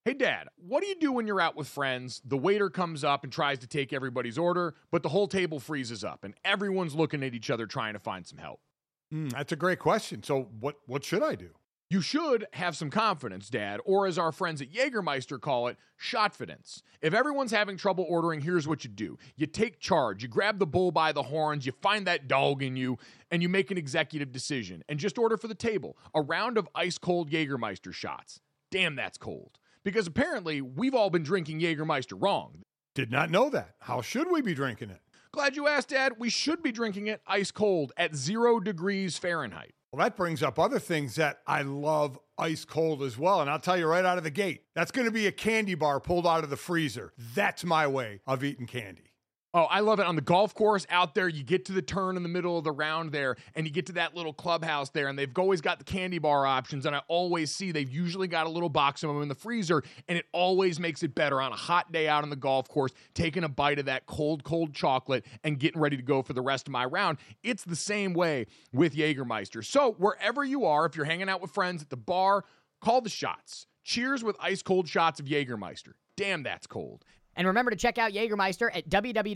Hey, Dad, what do you do when you're out with friends? The waiter comes up and tries to take everybody's order, but the whole table freezes up and everyone's looking at each other trying to find some help. That's a great question. So what should I do? You should have some confidence, Dad, or as our friends at Jägermeister call it, shotfidence. If everyone's having trouble ordering, here's what you do. You take charge, you grab the bull by the horns, you find that dog in you, and you make an executive decision. And just order for the table a round of ice-cold Jägermeister shots. Damn, that's cold. Because apparently, we've all been drinking Jägermeister wrong. Did not know that. How should we be drinking it? Glad you asked, Dad. We should be drinking it ice cold at 0 degrees Fahrenheit. Well, that brings up other things that I love ice cold as well. And I'll tell you right out of the gate, that's going to be a candy bar pulled out of the freezer. That's my way of eating candy. Oh, I love it. On the golf course out there, you get to the turn in the middle of the round there, and you get to that little clubhouse there, and they've always got the candy bar options, and I always see they've usually got a little box of them in the freezer, and it always makes it better on a hot day out on the golf course, taking a bite of that cold, cold chocolate and getting ready to go for the rest of my round. It's the same way with Jägermeister. So wherever you are, if you're hanging out with friends at the bar, call the shots. Cheers with ice-cold shots of Jägermeister. Damn, that's cold. And remember to check out Jägermeister at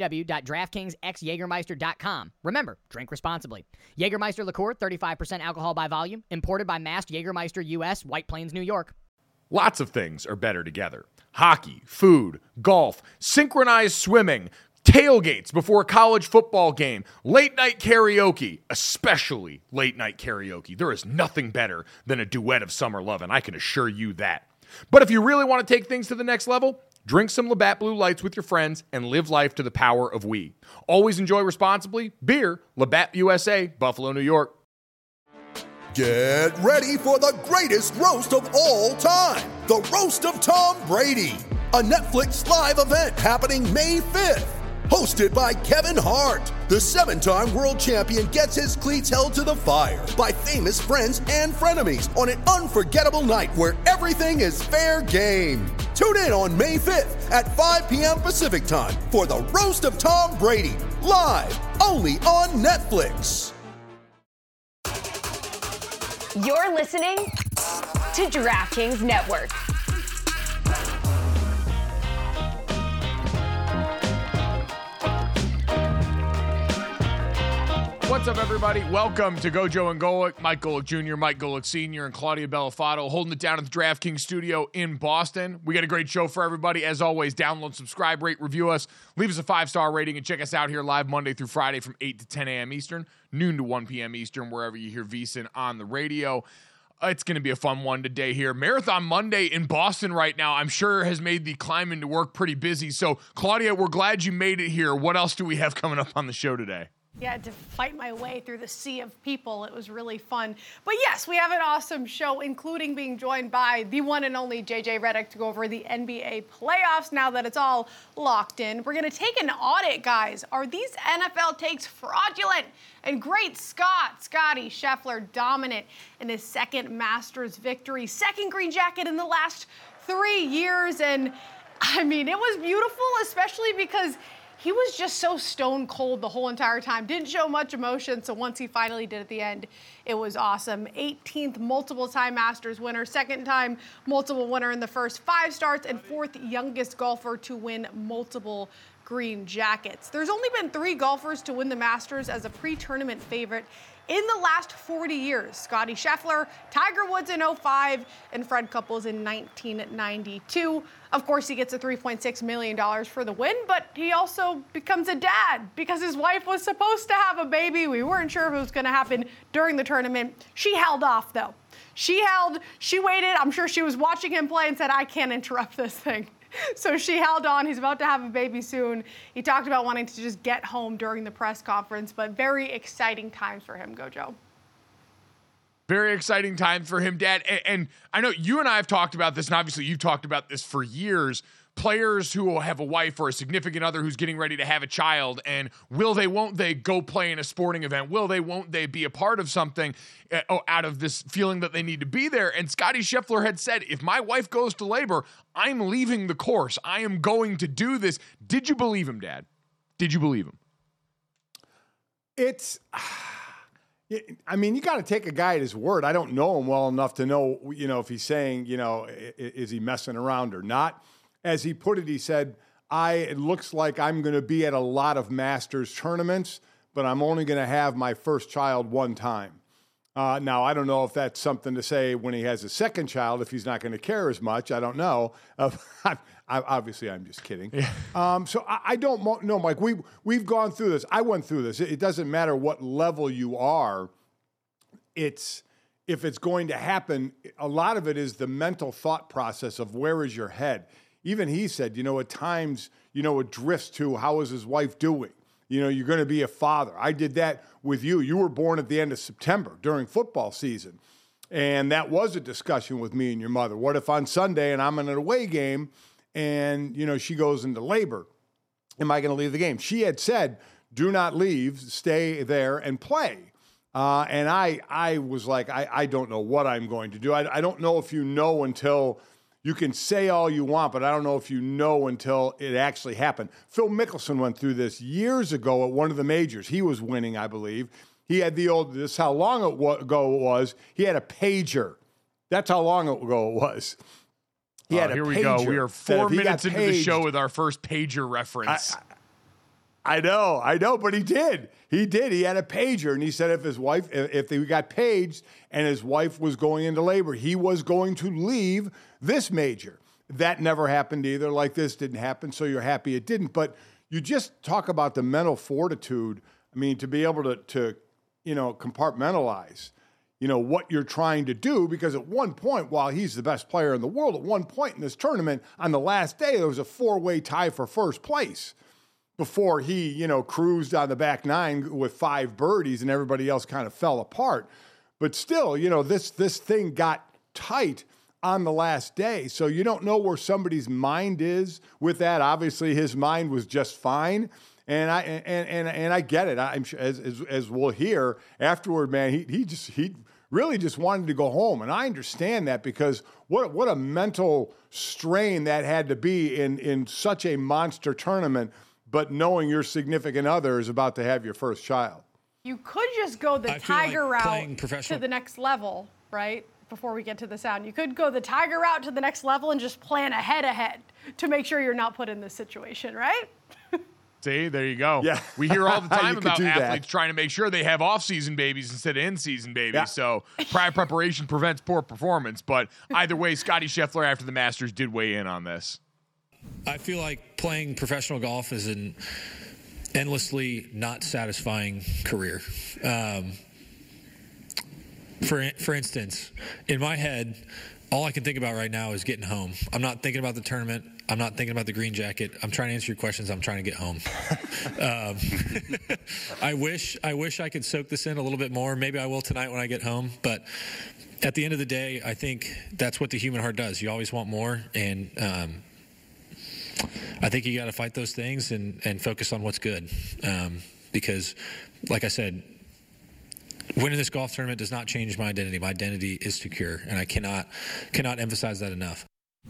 www.draftkingsxjagermeister.com. Remember, drink responsibly. Jägermeister liqueur, 35% alcohol by volume, imported by Mast Jägermeister US, White Plains, New York. Lots of things are better together. Hockey, food, golf, synchronized swimming, tailgates before a college football game, late night karaoke, especially late night karaoke. There is nothing better than a duet of summer lovin', I can assure you that. But if you really want to take things to the next level, drink some Labatt Blue Lights with your friends and live life to the power of we. Always enjoy responsibly. Beer, Labatt USA, Buffalo, New York. Get ready for the greatest roast of all time, the Roast of Tom Brady, a Netflix live event happening May 5th. Hosted by Kevin Hart, the 7-time world champion gets his cleats held to the fire by famous friends and frenemies on an unforgettable night where everything is fair game. Tune in on May 5th at 5 p.m. Pacific time for the Roast of Tom Brady, live only on Netflix. You're listening to DraftKings Network. What's up, everybody? Welcome to Gojo and Golic. Mike Golic Jr., Mike Golic Sr., and Claudia Bellafato holding it down at the DraftKings studio in Boston. We got a great show for everybody. As always, download, subscribe, rate, review us, leave us a 5-star rating, and check us out here live Monday through Friday from 8 to 10 a.m. Eastern, noon to 1 p.m. Eastern, wherever you hear VSiN on the radio. It's going to be a fun one today here. Marathon Monday in Boston right now, I'm sure has made the climb into work pretty busy. So, Claudia, we're glad you made it here. What else do we have coming up on the show today? Yeah, to fight my way through the sea of people. It was really fun. But yes, we have an awesome show, including being joined by the one and only JJ Redick to go over the NBA playoffs now that it's all locked in. We're going to take an audit, guys. Are these NFL takes fraudulent? And great Scotty Scheffler, dominant in his second Masters victory, second green jacket in the last 3 years. And I mean, it was beautiful, especially because he was just so stone cold the whole entire time. Didn't show much emotion, so once he finally did at the end, it was awesome. 18th multiple-time Masters winner, second-time multiple winner in the first 5 starts, and 4th youngest golfer to win multiple green jackets. There's only been 3 golfers to win the Masters as a pre-tournament favorite in the last 40 years. Scotty Scheffler, Tiger Woods in 2005, and Fred Couples in 1992. Of course, he gets a $3.6 million for the win, but he also becomes a dad because his wife was supposed to have a baby. We weren't sure if it was going to happen during the tournament. She held off, though. She waited. I'm sure she was watching him play and said, I can't interrupt this thing. So she held on. He's about to have a baby soon. He talked about wanting to just get home during the press conference, but very exciting times for him, Gojo. Very exciting time for him, Dad. And I know you and I have talked about this, and obviously you've talked about this for years. Players who will have a wife or a significant other who's getting ready to have a child, and will they, won't they go play in a sporting event? Will they, won't they be a part of something out of this feeling that they need to be there? And Scotty Scheffler had said, if my wife goes to labor, I'm leaving the course. I am going to do this. Did you believe him, Dad? Did you believe him? I mean, you got to take a guy at his word. I don't know him well enough to know, if he's saying, is he messing around or not? As he put it, he said, it looks like I'm going to be at a lot of Masters tournaments, but I'm only going to have my first child one time. Now, I don't know if that's something to say when he has a second child, if he's not going to care as much. I don't know. Obviously, I'm just kidding. Yeah. So I don't know, Mike. We've gone through this. I went through this. It doesn't matter what level you are. If it's going to happen, a lot of it is the mental thought process of where is your head. Even he said, at times, it drifts to how is his wife doing? You're going to be a father. I did that with you. You were born at the end of September during football season. And that was a discussion with me and your mother. What if on Sunday and I'm in an away game and, she goes into labor? Am I going to leave the game? She had said, do not leave, stay there and play. And I was like, I don't know what I'm going to do. I don't know if until you can say all you want, but I don't know if until it actually happened. Phil Mickelson went through this years ago at one of the majors. He was winning, I believe. He had this is how long ago it was. He had a pager. That's how long ago it was. He had a here pager. We go. We are 4 minutes into the show with our first pager reference. I know, but he did. He had a pager, and he said if he got paged and his wife was going into labor, he was going to leave this major. That never happened either. Like this didn't happen, so you're happy it didn't. But you just talk about the mental fortitude. I mean, to be able to compartmentalize, what you're trying to do, because at one point, while he's the best player in the world, at one point in this tournament, on the last day, there was a 4-way tie for first place before he, cruised on the back nine with 5 birdies and everybody else kind of fell apart. But still, this thing got tight on the last day. So you don't know where somebody's mind is with that. Obviously, his mind was just fine. And I get it. I'm sure, as we'll hear afterward, man, he really just wanted to go home. And I understand that, because what a mental strain that had to be in such a monster tournament, but knowing your significant other is about to have your first child. You could just go the Tiger route to the next level, right? Before we get to the sound, you could go the Tiger route to the next level and just plan ahead to make sure you're not put in this situation, right? See, there you go. Yeah. We hear all the time about athletes trying to make sure they have off-season babies instead of in-season babies. Yeah. So prior preparation prevents poor performance. But either way, Scottie Scheffler after the Masters did weigh in on this. I feel like playing professional golf is an endlessly not satisfying career. For instance, in my head, all I can think about right now is getting home. I'm not thinking about the tournament. I'm not thinking about the green jacket. I'm trying to answer your questions. I'm trying to get home. I wish I could soak this in a little bit more. Maybe I will tonight when I get home. But at the end of the day, I think that's what the human heart does. You always want more. And I think you got to fight those things and focus on what's good. Because, like I said, winning this golf tournament does not change my identity. My identity is secure, and I cannot emphasize that enough.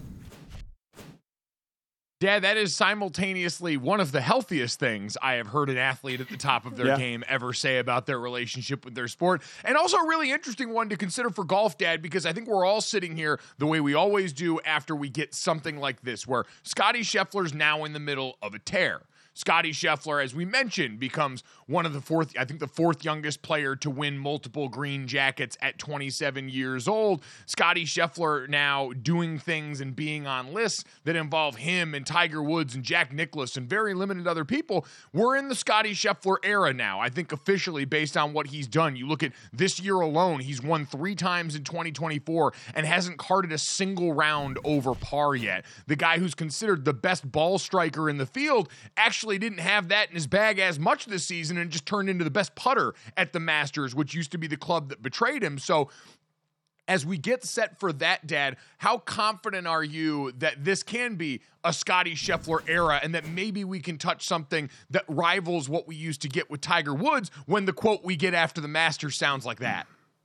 Dad, that is simultaneously one of the healthiest things I have heard an athlete at the top of their game ever say about their relationship with their sport. And also a really interesting one to consider for golf, Dad, because I think we're all sitting here the way we always do after we get something like this, where Scottie Scheffler's now in the middle of a tear. Scottie Scheffler, as we mentioned, becomes one of the fourth youngest player to win multiple green jackets at 27 years old. Scottie Scheffler now doing things and being on lists that involve him and Tiger Woods and Jack Nicklaus and very limited other people. We're in the Scottie Scheffler era now, I think officially, based on what he's done. You look at this year alone, he's won 3 times in 2024 and hasn't carded a single round over par yet. The guy who's considered the best ball striker in the field actually didn't have that in his bag as much this season and just turned into the best putter at the Masters, which used to be the club that betrayed him. So as we get set for that, Dad, how confident are you that this can be a Scottie Scheffler era and that maybe we can touch something that rivals what we used to get with Tiger Woods when the quote we get after the Masters sounds like that?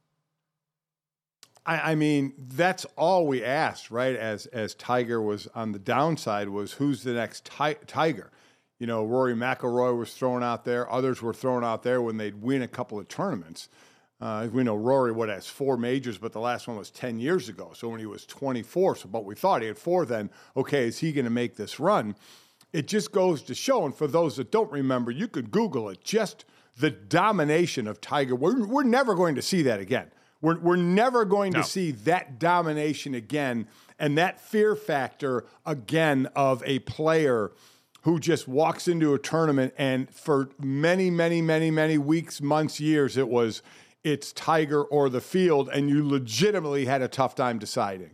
I mean, that's all we asked, right? As Tiger was on the downside, was who's the next Tiger? You know, Rory McIlroy was thrown out there. Others were thrown out there when they'd win a couple of tournaments. As we know, Rory has 4 majors, but the last one was 10 years ago. So when he was 24, but we thought he had 4 then. Okay, is he going to make this run? It just goes to show, and for those that don't remember, you could Google it, just the domination of Tiger. We're never going to see that again. We're never going to see that domination again, and that fear factor again of a player who just walks into a tournament, and for many, many, many, many weeks, months, years, it's Tiger or the field, and you legitimately had a tough time deciding.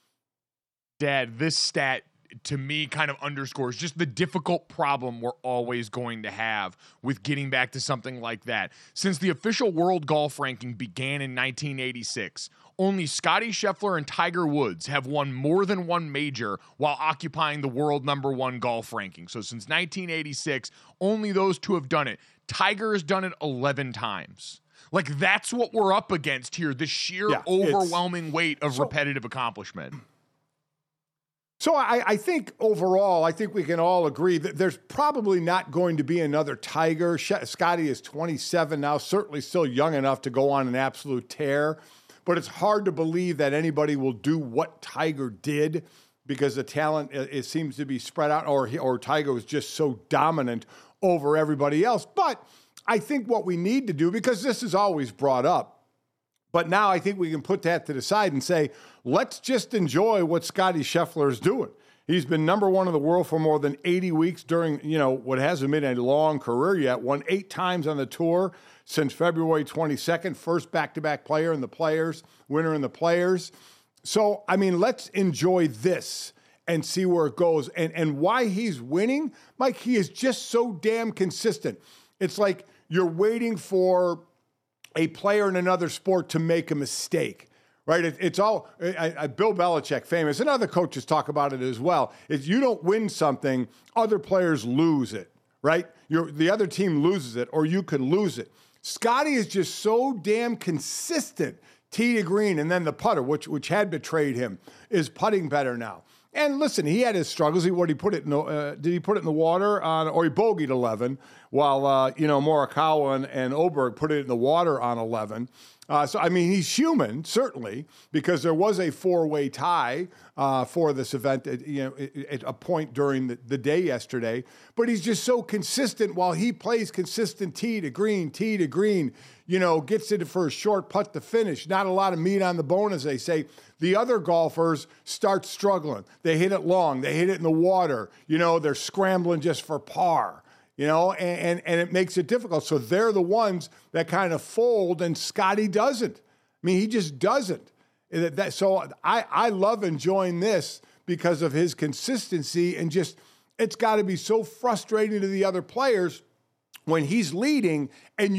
Dad, this stat to me kind of underscores just the difficult problem we're always going to have with getting back to something like that. Since the official world golf ranking began in 1986, only Scottie Scheffler and Tiger Woods have won more than one major while occupying the world #1 golf ranking. So since 1986, only those two have done it. Tiger has done it 11 times. Like, that's what we're up against here, the sheer overwhelming weight of repetitive accomplishment. So I think overall, I think we can all agree that there's probably not going to be another Tiger. Scottie is 27 now, certainly still young enough to go on an absolute tear. But it's hard to believe that anybody will do what Tiger did because the talent it seems to be spread out, or Tiger was just so dominant over everybody else. But I think what we need to do, because this is always brought up, but now I think we can put that to the side and say, let's just enjoy what Scottie Scheffler is doing. He's been #1 in the world for more than 80 weeks during, what hasn't been a long career yet. Won 8 times on the tour since February 22nd. First back-to-back player in the Players, winner in the Players. So, let's enjoy this and see where it goes. And why he's winning, Mike, he is just so damn consistent. It's like you're waiting for a player in another sport to make a mistake, right? It's all, Bill Belichick, famous, and other coaches talk about it as well, is you don't win something, other players lose it, right? The other team loses it, or you could lose it. Scottie is just so damn consistent, tee to green, and then the putter, which had betrayed him, is putting better now. And listen, he had his struggles. Did he put it in the water or he bogeyed 11 while, Morikawa and Oberg put it in the water on 11. He's human, certainly, because there was a 4-way tie for this event at a point during the day yesterday. But he's just so consistent while he plays consistent tee to green, gets it for a short putt to finish. Not a lot of meat on the bone, as they say. The other golfers start struggling. They hit it long. They hit it in the water. They're scrambling just for par. And it makes it difficult. So they're the ones that kind of fold, and Scottie doesn't. He just doesn't. So I love enjoying this because of his consistency, and just it's got to be so frustrating to the other players when he's leading and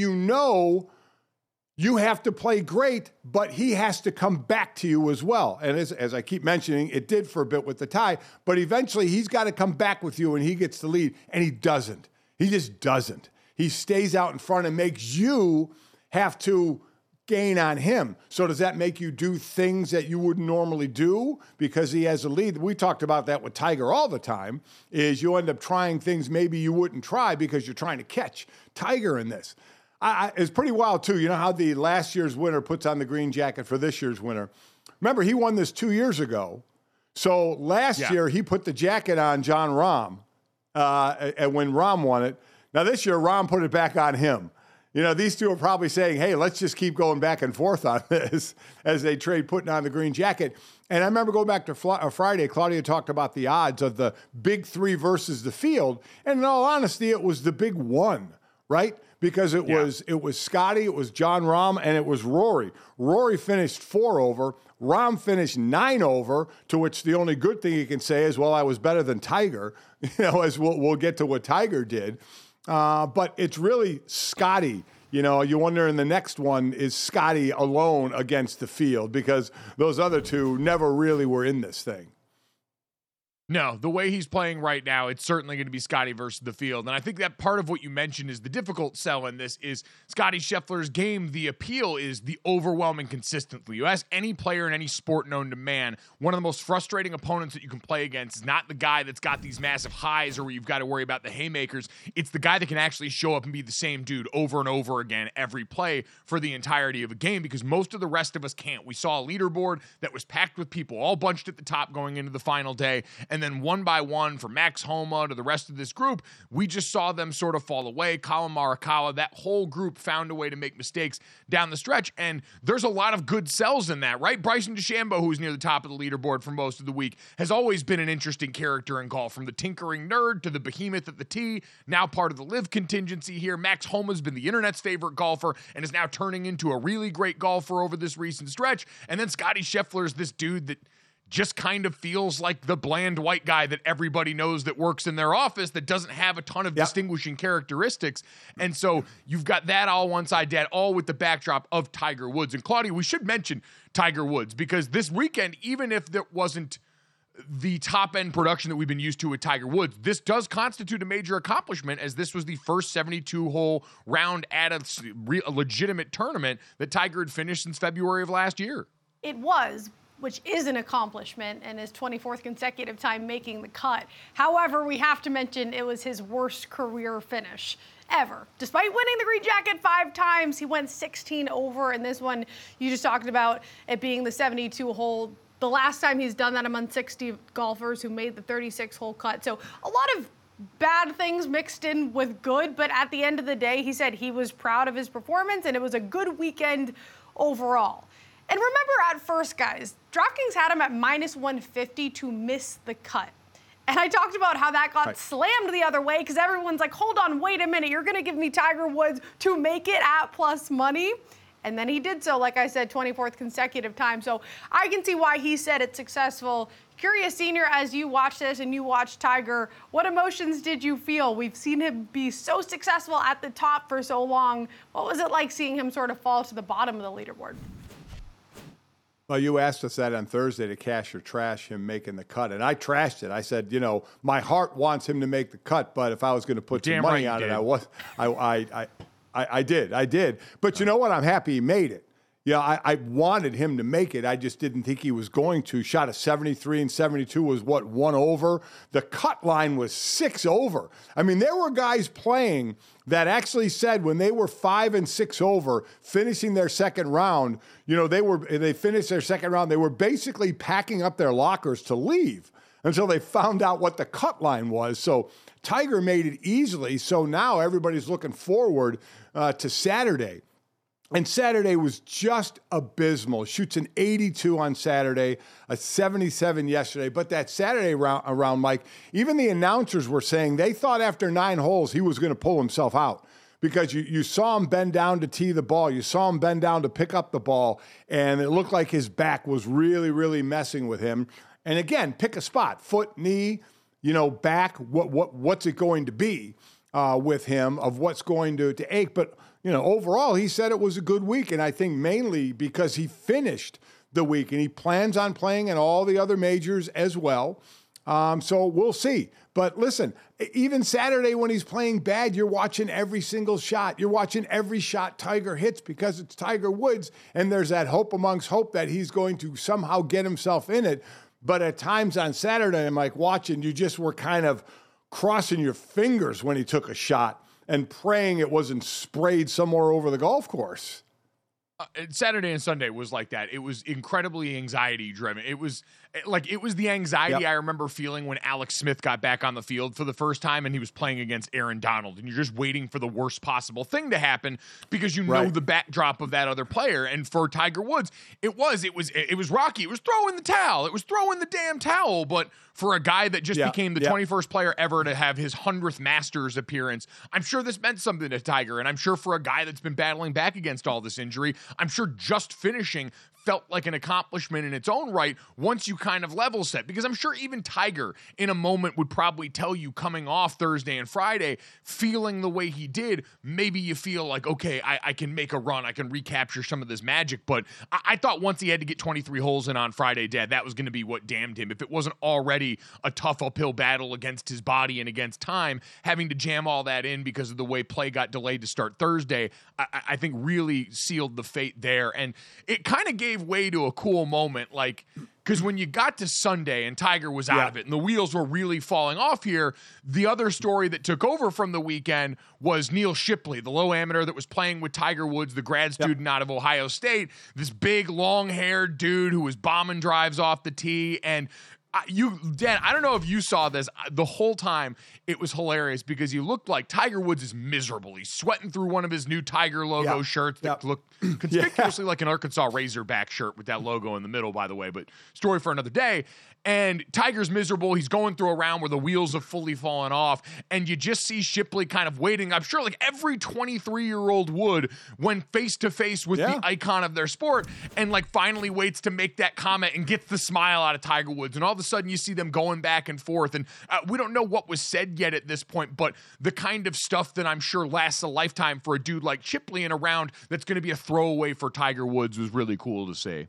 you have to play great, but he has to come back to you as well. And as I keep mentioning, it did for a bit with the tie, but eventually he's got to come back with you and he gets the lead, and he doesn't. He just doesn't. He stays out in front and makes you have to gain on him. So does that make you do things that you wouldn't normally do because he has a lead? We talked about that with Tiger all the time, is you end up trying things maybe you wouldn't try because you're trying to catch Tiger in this. It's pretty wild, too. You know how the last year's winner puts on the green jacket for this year's winner? Remember, he won this 2 years ago. So last year, he put the jacket on Jon Rahm, and when Rahm won it. Now this year, Rahm put it back on him. These two are probably saying, hey, let's just keep going back and forth on this as they trade putting on the green jacket. And I remember going back to Friday, Claudia talked about the odds of the big 3 versus the field. And in all honesty, it was the big 1, right? Because it was Scottie, it was Jon Rahm, and it was Rory. Rory finished 4 over. Rahm finished 9 over, to which the only good thing you can say is, well, I was better than Tiger, as we'll get to what Tiger did. But it's really Scottie. You wonder in the next one, is Scottie alone against the field? Because those other two never really were in this thing. No, the way he's playing right now, it's certainly going to be Scotty versus the field. And I think that part of what you mentioned is the difficult sell in this is Scotty Scheffler's game. The appeal is the overwhelming consistency. You ask any player in any sport known to man, one of the most frustrating opponents that you can play against is not the guy that's got these massive highs or where you've got to worry about the haymakers. It's the guy that can actually show up and be the same dude over and over again every play for the entirety of a game, because most of the rest of us can't. We saw a leaderboard that was packed with people all bunched at the top going into the final day, and then one by one, from Max Homa to the rest of this group, we just saw them sort of fall away. Colin Morikawa, that whole group found a way to make mistakes down the stretch, and there's a lot of good sells in that, right? Bryson DeChambeau, who's near the top of the leaderboard for most of the week, has always been an interesting character in golf, from the tinkering nerd to the behemoth at the tee, now part of the live contingency here. Max Homa's been the internet's favorite golfer and is now turning into a really great golfer over this recent stretch, and then Scotty Scheffler's this dude that just kind of feels like the bland white guy that everybody knows that works in their office that doesn't have a ton of distinguishing characteristics. And so you've got that all one side, Dad, all with the backdrop of Tiger Woods. And Claudia, we should mention Tiger Woods, because this weekend, even if there wasn't the top end production that we've been used to with Tiger Woods, this does constitute a major accomplishment, as this was the first 72-hole round at a legitimate tournament that Tiger had finished since February of last year. It was, which is an accomplishment, and his 24th consecutive time making the cut. However, we have to mention it was his worst career finish ever. Despite winning the green jacket 5 times, he went 16 over, and this one, you just talked about it being the 72-hole. The last time he's done that among 60 golfers who made the 36-hole cut. So a lot of bad things mixed in with good, but at the end of the day, he said he was proud of his performance, and it was a good weekend overall. And remember, at first, guys, DraftKings had him at -150 to miss the cut. And I talked about how that got slammed the other way, because everyone's like, hold on, wait a minute, you're going to give me Tiger Woods to make it at plus money? And then he did so, like I said, 24th consecutive time. So I can see why he said it's successful. Curious, Senior, as you watch this and you watch Tiger, what emotions did you feel? We've seen him be so successful at the top for so long. What was it like seeing him sort of fall to the bottom of the leaderboard? Well, you asked us that on Thursday to cash or trash him making the cut, and I trashed it. I said, you know, my heart wants him to make the cut, but if I was going to put some money on it, I did. But you know what? I'm happy he made it. Yeah, I wanted him to make it. I just didn't think he was going to. Shot a 73 and 72 was what, 1 over? The cut line was 6 over. I mean, there were guys playing that actually said when they were 5 and 6 over, finishing their second round, you know, they finished their second round, they were basically packing up their lockers to leave until they found out what the cut line was. So Tiger made it easily. So now everybody's looking forward to Saturday. And Saturday was just abysmal. Shoots an 82 on Saturday, a 77 yesterday. But that Saturday round, Mike, even the announcers were saying they thought after 9 holes he was going to pull himself out, because you saw him bend down to tee the ball. You saw him bend down to pick up the ball, and it looked like his back was really, really messing with him. And again, pick a spot, foot, knee, you know, back, what's it going to be with him, of what's going to ache. But you know, overall, he said it was a good week, and I think mainly because he finished the week, and he plans on playing in all the other majors as well. So we'll see. But listen, even Saturday when he's playing bad, you're watching every single shot. You're watching every shot Tiger hits, because it's Tiger Woods, and there's that hope amongst hope that he's going to somehow get himself in it. But at times on Saturday, I'm like watching, you just were kind of crossing your fingers when he took a shot and praying it wasn't sprayed somewhere over the golf course. Saturday and Sunday was like that. It was incredibly anxiety driven. It was the anxiety I remember feeling when Alex Smith got back on the field for the first time and he was playing against Aaron Donald, and you're just waiting for the worst possible thing to happen because you know the backdrop of that other player. And for Tiger Woods, it was rocky. It was throwing the towel. It was throwing the damn towel. But for a guy that just became the 21st player ever to have his 100th Masters appearance, I'm sure this meant something to Tiger. And I'm sure for a guy that's been battling back against all this injury, I'm sure just finishing felt like an accomplishment in its own right once you kind of level set. Because I'm sure even Tiger in a moment would probably tell you, coming off Thursday and Friday, feeling the way he did, maybe you feel like, okay, I can make a run. I can recapture some of this magic. But I thought once he had to get 23 holes in on Friday, Dad, that was going to be what damned him. If it wasn't already a tough uphill battle against his body and against time, having to jam all that in because of the way play got delayed to start Thursday, I think really sealed the fate there. And it kind of gave way to a cool moment, like, because when you got to Sunday and Tiger was out of it and the wheels were really falling off here, the other story that took over from the weekend was Neil Shipley, the low amateur that was playing with Tiger Woods, the grad student out of Ohio State, this big long-haired dude who was bombing drives off the tee. And Dan, I don't know if you saw this. The whole time it was hilarious because he looked like Tiger Woods is miserable. He's sweating through one of his new Tiger logo shirts that look conspicuously like an Arkansas Razorback shirt with that logo in the middle, by the way, but story for another day. And Tiger's miserable. He's going through a round where the wheels have fully fallen off, and you just see Shipley kind of waiting. I'm sure like every 23-year-old would when face-to-face with the icon of their sport, and like finally waits to make that comment and gets the smile out of Tiger Woods. And all of a sudden you see them going back and forth. And we don't know what was said yet at this point, but the kind of stuff that I'm sure lasts a lifetime for a dude like Shipley in a round that's going to be a throwaway for Tiger Woods was really cool to see.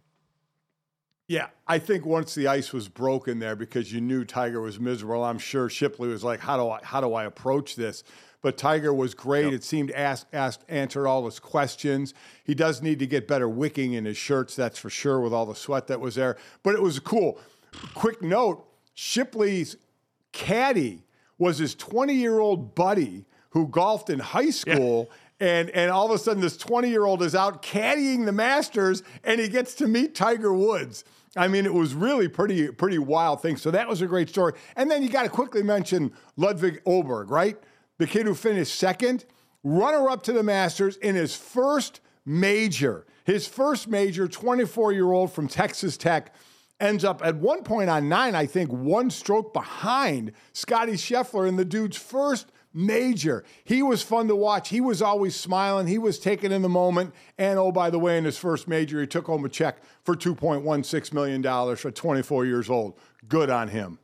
Yeah, I think once the ice was broken there, because you knew Tiger was miserable, I'm sure Shipley was like, how do I approach this? But Tiger was great. It seemed answered all his questions. He does need to get better wicking in his shirts, that's for sure, with all the sweat that was there. But it was cool. Quick note, Shipley's caddy was his 20-year-old buddy who golfed in high school. And all of a sudden, this 20-year-old is out caddying the Masters, and he gets to meet Tiger Woods. I mean, it was really pretty wild thing. So that was a great story. And then you got to quickly mention Ludwig Oberg, right? The kid who finished second, runner-up to the Masters in his first major. His first major, 24-year-old from Texas Tech, ends up at one point on 9, I think, one stroke behind Scotty Scheffler in the dude's first major. He was fun to watch. He was always smiling. He was taking in the moment. And oh, by the way, in his first major, he took home a check for $2.16 million for 24 years old. Good on him.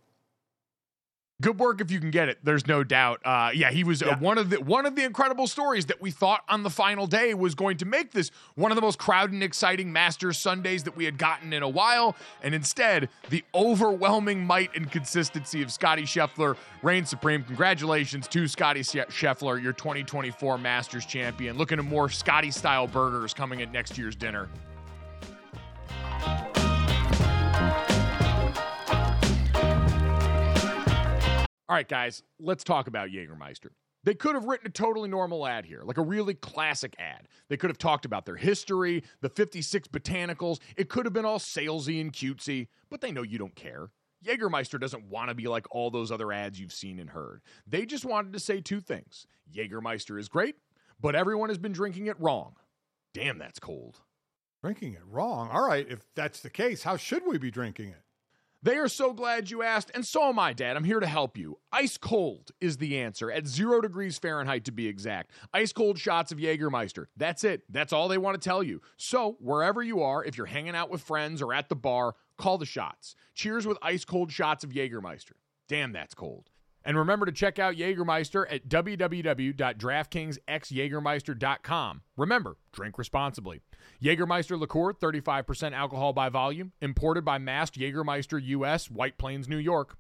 Good work if you can get it. There's no doubt. He was one of the incredible stories that we thought on the final day was going to make this one of the most crowded and exciting Masters Sundays that we had gotten in a while. And instead, the overwhelming might and consistency of Scotty Scheffler reigned supreme. Congratulations to Scotty Scheffler, your 2024 Masters champion. Looking at more Scotty-style burgers coming at next year's dinner. All right, guys, let's talk about Jägermeister. They could have written a totally normal ad here, like a really classic ad. They could have talked about their history, the 56 botanicals. It could have been all salesy and cutesy, but they know you don't care. Jägermeister doesn't want to be like all those other ads you've seen and heard. They just wanted to say two things. Jägermeister is great, but everyone has been drinking it wrong. Damn, that's cold. Drinking it wrong? All right, if that's the case, how should we be drinking it? They are so glad you asked, and so am I, Dad. I'm here to help you. Ice cold is the answer, at 0 degrees Fahrenheit to be exact. Ice cold shots of Jägermeister. That's it. That's all they want to tell you. So, wherever you are, if you're hanging out with friends or at the bar, call the shots. Cheers with ice cold shots of Jägermeister. Damn, that's cold. And remember to check out Jägermeister at www.draftkingsxjagermeister.com. Remember, drink responsibly. Jägermeister liqueur, 35% alcohol by volume, imported by Mast Jägermeister US, White Plains, New York.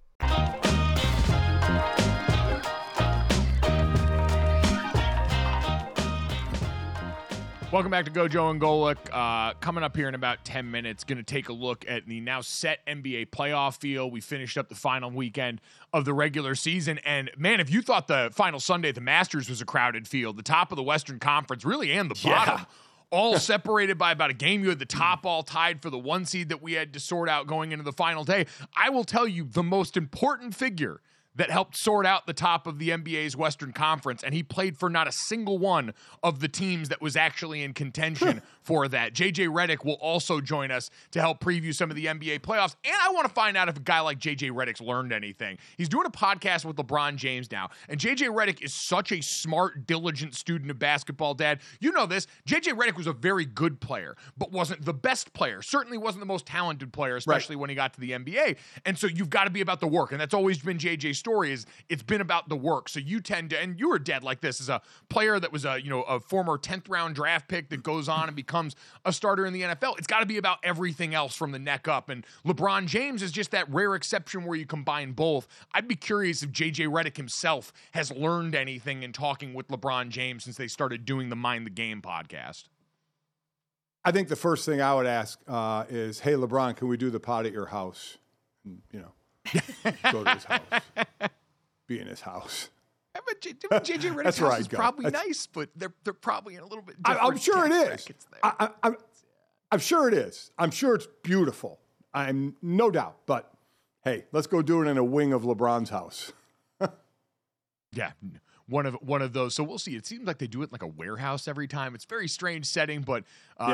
Welcome back to Gojo and Golic. Coming up here in about 10 minutes, going to take a look at the now set NBA playoff field. We finished up the final weekend of the regular season. And, man, if you thought the final Sunday at the Masters was a crowded field, the top of the Western Conference, really, and the bottom, all separated by about a game. You had the top all tied for the 1 seed that we had to sort out going into the final day. I will tell you, the most important figure that helped sort out the top of the NBA's Western Conference, and he played for not a single one of the teams that was actually in contention for that. JJ Redick will also join us to help preview some of the NBA playoffs, and I want to find out if a guy like JJ Redick's learned anything. He's doing a podcast with LeBron James now, and JJ Redick is such a smart, diligent student of basketball, Dad. You know this. JJ Redick was a very good player, but wasn't the best player. Certainly wasn't the most talented player, especially when he got to the NBA. And so you've got to be about the work, and that's always been JJ's story, is it's been about the work. So you tend to, and you were dead like this, as a player that was a former 10th round draft pick that goes on and becomes a starter in the NFL. It's got to be about everything else from the neck up. And LeBron James is just that rare exception where you combine both. I'd be curious if JJ Redick himself has learned anything in talking with LeBron James since they started doing the Mind the Game podcast. I think the first thing I would ask is, hey, LeBron, can we do the pod at your house? And, go to his house. Be in his house. Yeah, but JJ Redick's house is probably nice, but they're probably in a little bit different. I'm sure it is. I'm sure it is. I'm sure it's beautiful. I'm no doubt. But hey, let's go do it in a wing of LeBron's house. Yeah, one of those. So we'll see. It seems like they do it like a warehouse every time. It's a very strange setting, but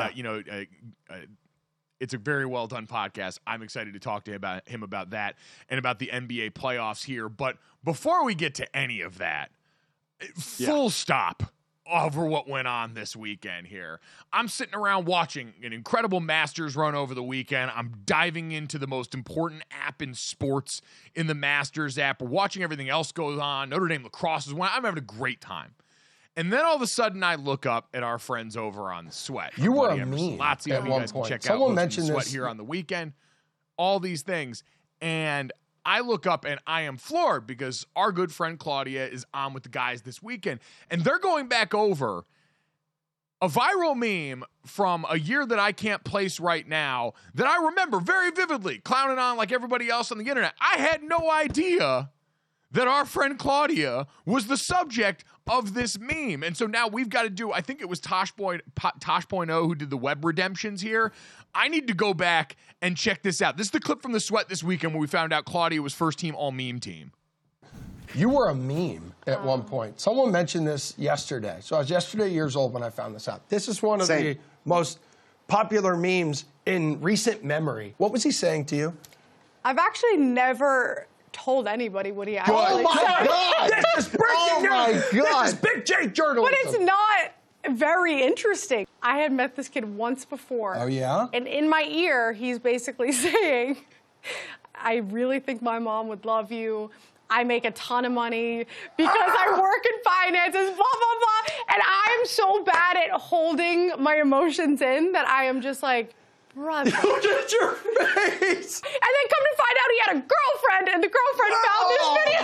it's a very well done podcast. I'm excited to talk to him about that and about the NBA playoffs here. But before we get to any of that, full stop over what went on this weekend here. I'm sitting around watching an incredible Masters run over the weekend. I'm diving into the most important app in sports in the Masters app. We're watching everything else go on. Notre Dame lacrosse is one. I'm having a great time. And then all of a sudden, I look up at our friends over on Sweat. You were a meme Lots of you guys can check out Sweat here on the weekend. All these things. And I look up and I am floored because our good friend Claudia is on with the guys this weekend. And they're going back over a viral meme from a year that I can't place right now that I remember very vividly, clowning on like everybody else on the internet. I had no idea that our friend Claudia was the subject of this meme. And so now we've got to do, I think it was Tosh.0 who did the web redemptions here. I need to go back and check this out. This is the clip from the Sweat this weekend where we found out Claudia was first team all meme team. You were a meme at one point. Someone mentioned this yesterday. So I was yesterday years old when I found this out. This is one of the most popular memes in recent memory. What was he saying to you? I've actually never told anybody what he actually said. Oh my God! This is breaking news! My God! This is Big J journalism. But it's not very interesting. I had met this kid once before. Oh, yeah? And in my ear, he's basically saying, I really think my mom would love you. I make a ton of money because I work in finances, blah, blah, blah. And I'm so bad at holding my emotions in that I am just like, brother. Look at your face! And then come to find out he had a girlfriend, and the girlfriend found this video.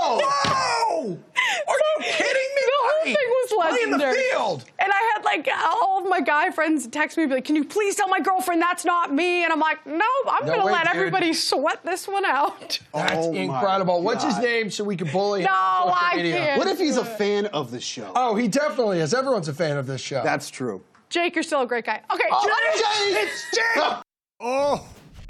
No! Are you kidding me? The whole thing was legendary. Play in the field. And I had like all of my guy friends text me, be like, can you please tell my girlfriend that's not me? And I'm like, no, I'm going to let everybody sweat this one out. That's incredible. What's his name so we can bully him on social media? Can't. What if he's a fan of the show? Oh, he definitely is. Everyone's a fan of this show. That's true. Jake, you're still a great guy. Okay, It's Jake! Oh,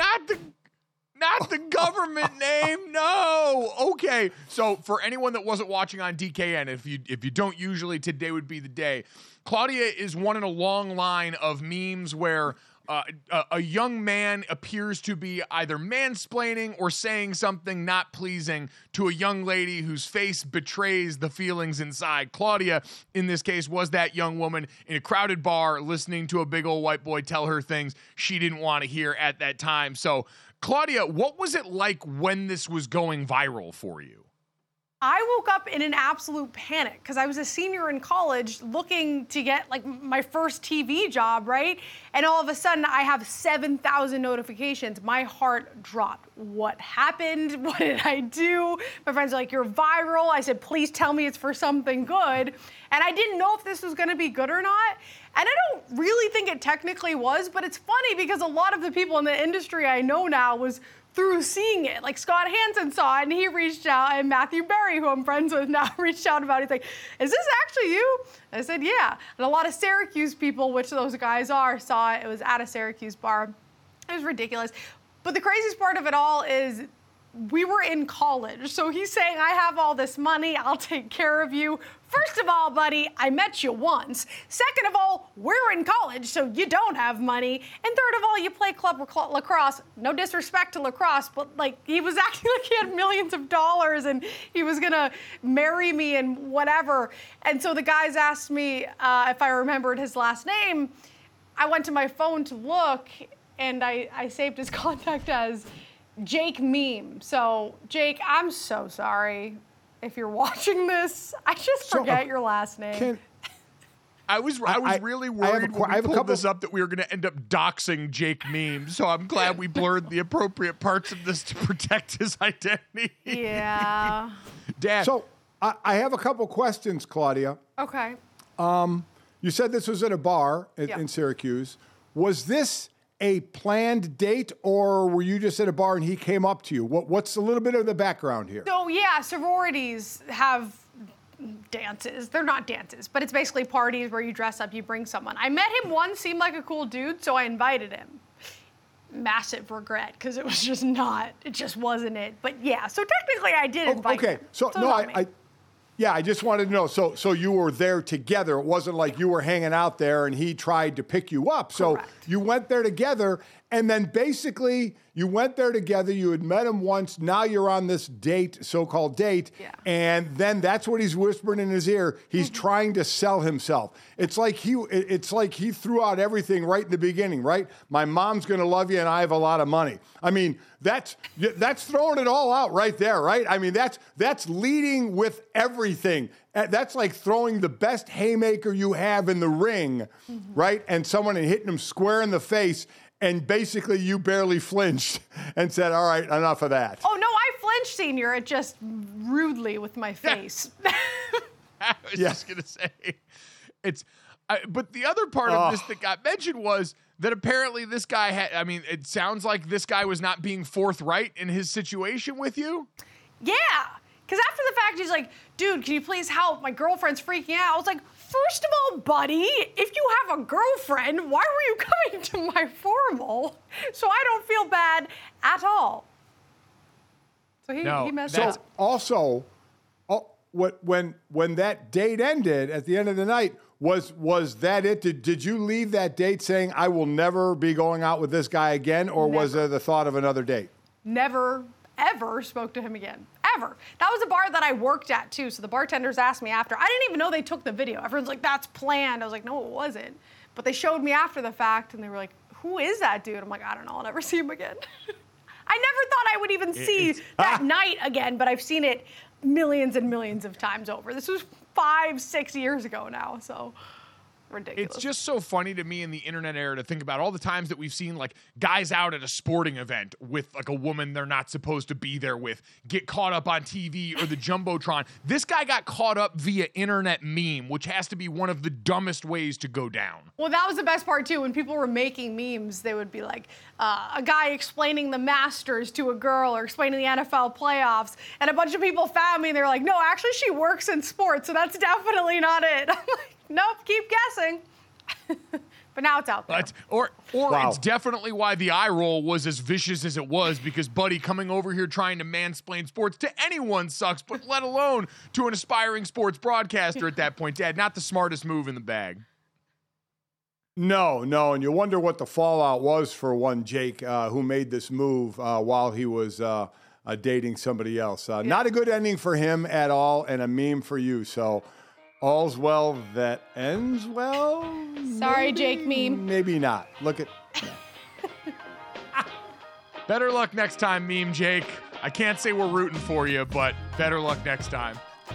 Not the government name. No. Okay. So for anyone that wasn't watching on DKN, if you don't usually, today would be the day. Claudia is one in a long line of memes where a young man appears to be either mansplaining or saying something not pleasing to a young lady whose face betrays the feelings inside. Claudia, in this case, was that young woman in a crowded bar listening to a big old white boy tell her things she didn't want to hear at that time. So, Claudia, what was it like when this was going viral for you? I woke up in an absolute panic because I was a senior in college looking to get like my first TV job, right? And all of a sudden I have 7,000 notifications. My heart dropped. What happened? What did I do? My friends are like, you're viral. I said, please tell me it's for something good. And I didn't know if this was gonna be good or not. And I don't really think it technically was, but it's funny because a lot of the people in the industry I know now was through seeing it. Like Scott Hansen saw it and he reached out, and Matthew Berry, who I'm friends with now, reached out about it. He's like, is this actually you? I said, yeah. And a lot of Syracuse people, which those guys are, saw it. It was at a Syracuse bar. It was ridiculous. But the craziest part of it all is we were in college. So he's saying, I have all this money, I'll take care of you. First of all, buddy, I met you once. Second of all, we're in college, so you don't have money. And third of all, you play club lacrosse. No disrespect to lacrosse, but like he was acting like he had millions of dollars and he was gonna marry me and whatever. And so the guys asked me if I remembered his last name. I went to my phone to look, and I saved his contact as Jake Meme. So, Jake, I'm so sorry if you're watching this. I just forget your last name. I was really worried when we pulled this up that we were going to end up doxing Jake Meme. So I'm glad we blurred the appropriate parts of this to protect his identity. Yeah. Dad. So I have a couple questions, Claudia. Okay. You said this was at a bar in Syracuse. Was this a planned date, or were you just at a bar and he came up to you? What's a little bit of the background here? So yeah, sororities have dances. They're not dances, but it's basically parties where you dress up, you bring someone. I met him once, seemed like a cool dude, so I invited him. Massive regret, because it was just not, it just wasn't it. But yeah, so technically I did invite him. Okay, so no, I just wanted to know. So you were there together. It wasn't like you were hanging out there and he tried to pick you up. So Correct. you went there together, and then basically you went there together. You had met him once. Now you're on this date, so-called date, and then that's what he's whispering in his ear. He's trying to sell himself. It's like he threw out everything right in the beginning, right? My mom's going to love you, and I have a lot of money. I mean, that's throwing it all out right there, right? I mean, that's leading with everything. That's like throwing the best haymaker you have in the ring, right? And someone hitting him square in the face, and basically you barely flinched and said, all right, enough of that. Oh, no, I flinched, Senior. It just rudely with my face. I was just going to say, but the other part of this that got mentioned was that apparently this guy had, I mean, it sounds like this guy was not being forthright in his situation with you. Yeah, because after the fact, he's like, dude, can you please help? My girlfriend's freaking out. I was like, first of all, buddy, if you have a girlfriend, why were you coming to my formal? So I don't feel bad at all. So he messed up. So also, when that date ended at the end of the night, was that it? Did you leave that date saying, I will never be going out with this guy again, or was there the thought of another date? Never, ever spoke to him again. Ever. That was a bar that I worked at, too, so the bartenders asked me after. I didn't even know they took the video. Everyone's like, that's planned. I was like, no, it wasn't. But they showed me after the fact, and they were like, who is that dude? I'm like, I don't know. I'll never see him again. I never thought I would even see that night again, but I've seen it millions and millions of times over. This was 5-6 years ago now, so ridiculous. It's just so funny to me in the internet era to think about all the times that we've seen like guys out at a sporting event with like a woman they're not supposed to be there with get caught up on TV or the Jumbotron. This guy got caught up via internet meme, which has to be one of the dumbest ways to go down. Well, that was the best part too. When people were making memes, they would be like a guy explaining the Masters to a girl or explaining the NFL playoffs, and a bunch of people found me and they were like, no, actually she works in sports, so that's definitely not it. I'm like, nope, keep guessing. But now it's out there. Or it's definitely why the eye roll was as vicious as it was, because Buddy coming over here trying to mansplain sports to anyone sucks, but let alone to an aspiring sports broadcaster at that point. Dad, not the smartest move in the bag. No, and you wonder what the fallout was for one Jake who made this move while he was dating somebody else. Not a good ending for him at all, and a meme for you, so... All's well that ends well? Sorry, Jake Meme. Maybe not. Look at... Better luck next time, Meme Jake. I can't say we're rooting for you, but better luck next time.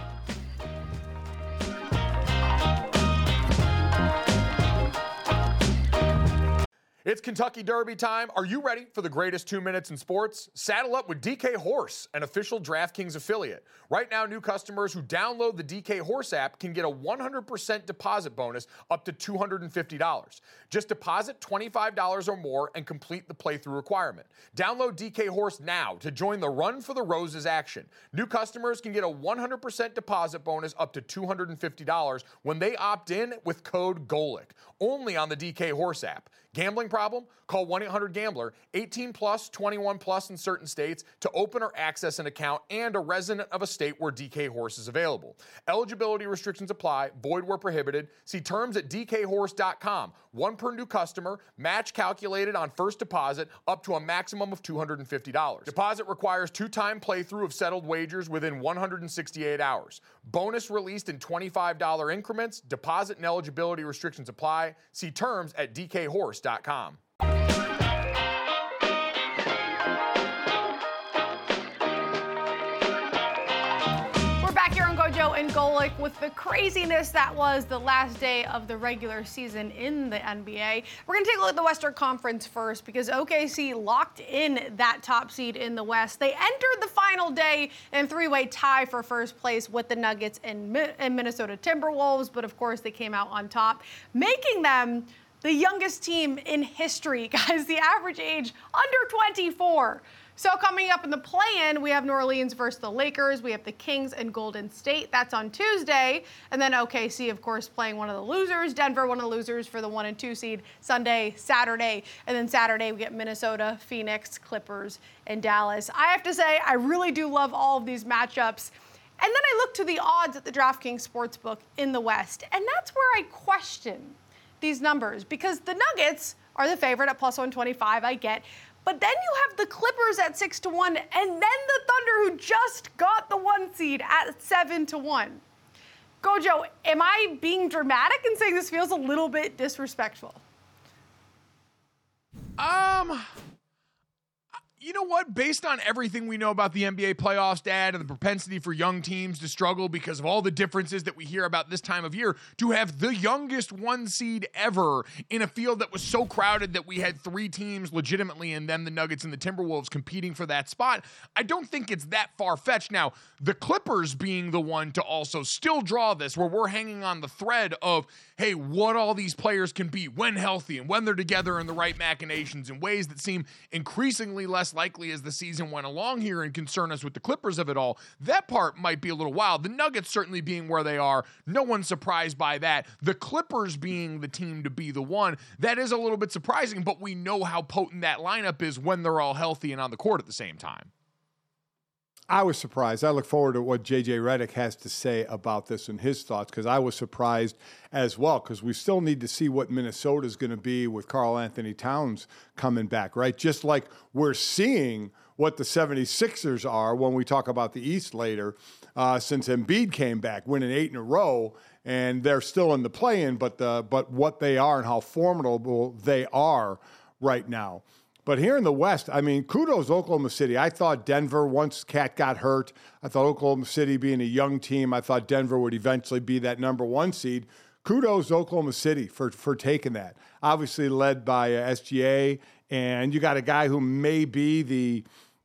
It's Kentucky Derby time. Are you ready for the greatest 2 minutes in sports? Saddle up with DK Horse, an official DraftKings affiliate. Right now, new customers who download the DK Horse app can get a 100% deposit bonus up to $250. Just deposit $25 or more and complete the playthrough requirement. Download DK Horse now to join the Run for the Roses action. New customers can get a 100% deposit bonus up to $250 when they opt in with code GOLIK, only on the DK Horse app. Gambling problem? Call 1-800-GAMBLER, 18 plus, 21 plus in certain states to open or access an account and a resident of a state where DK Horse is available. Eligibility restrictions apply, void where prohibited. See terms at dkhorse.com. One per new customer, match calculated on first deposit up to a maximum of $250. Deposit requires 2-time playthrough of settled wagers within 168 hours. Bonus released in $25 increments. Deposit and eligibility restrictions apply. See terms at dkhorse.com. We're back here on Gojo and Golic with the craziness that was the last day of the regular season in the NBA. We're going to take a look at the Western Conference first because OKC locked in that top seed in the West. They entered the final day in a 3-way tie for first place with the Nuggets and Minnesota Timberwolves, but of course they came out on top, making them the youngest team in history, guys. The average age under 24. So coming up in the play-in, we have New Orleans versus the Lakers. We have the Kings and Golden State. That's on Tuesday. And then OKC, of course, playing one of the losers. Denver, one of the losers for the 1 and 2 seed Sunday, Saturday. And then Saturday, we get Minnesota, Phoenix, Clippers, and Dallas. I have to say, I really do love all of these matchups. And then I look to the odds at the DraftKings Sportsbook in the West. And that's where I question these numbers because the Nuggets are the favorite at plus 125, I get. But then you have the Clippers at 6-1, and then the Thunder, who just got the 1 seed, at 7-1. Gojo, am I being dramatic in saying this feels a little bit disrespectful? You know what? Based on everything we know about the NBA playoffs, Dad, and the propensity for young teams to struggle because of all the differences that we hear about this time of year, to have the youngest 1 seed ever in a field that was so crowded that we had 3 teams legitimately and then the Nuggets and the Timberwolves competing for that spot, I don't think it's that far-fetched. Now, the Clippers being the one to also still draw this, where we're hanging on the thread of, hey, what all these players can be when healthy and when they're together in the right machinations in ways that seem increasingly less likely as the season went along here and concern us with the Clippers of it all. That part might be a little wild. The Nuggets certainly being where they are, no one's surprised by that. The Clippers being the team to be the one, that is a little bit surprising, but we know how potent that lineup is when they're all healthy and on the court at the same time. I was surprised. I look forward to what J.J. Redick has to say about this and his thoughts, because I was surprised as well, because we still need to see what Minnesota is going to be with Karl Anthony Towns coming back, right? Just like we're seeing what the 76ers are when we talk about the East later, since Embiid came back, winning 8 in a row, and they're still in the play-in, but what they are and how formidable they are right now. But here in the West, I mean, kudos Oklahoma City. I thought Denver, once Cat got hurt, I thought Oklahoma City being a young team, I thought Denver would eventually be that number 1 seed. Kudos Oklahoma City for taking that. Obviously led by SGA, and you got a guy who may be the